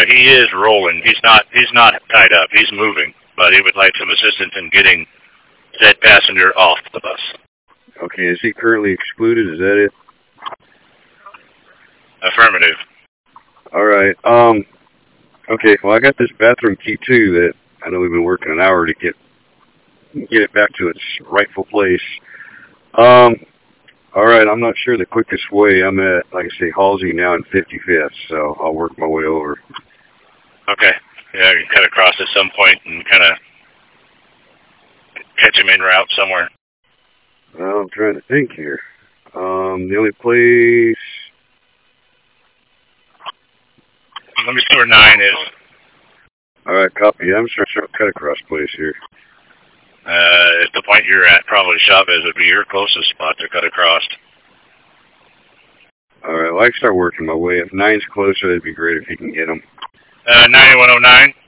He is rolling. He's not tied up. He's moving, but he would like some assistance in getting said passenger off the bus. Okay, is he currently excluded? Is that it? Affirmative. All right. Okay, well, I got this bathroom key, too, that I know we've been working an hour to get it back to its rightful place. All right, I'm not sure the quickest way. I'm at, like I say, Halsey now in 55th, so I'll work my way over. Okay. Yeah, you can cut across at some point and kind of catch him en route somewhere. Well, I'm trying to think here. The only place... Let me see where 9 is. All right, copy. I'm sure cut across place here. At the point you're at, probably Chavez would be your closest spot to cut across. All right, well, I can start working my way. If 9's closer, that'd be great if you can get him. 9109.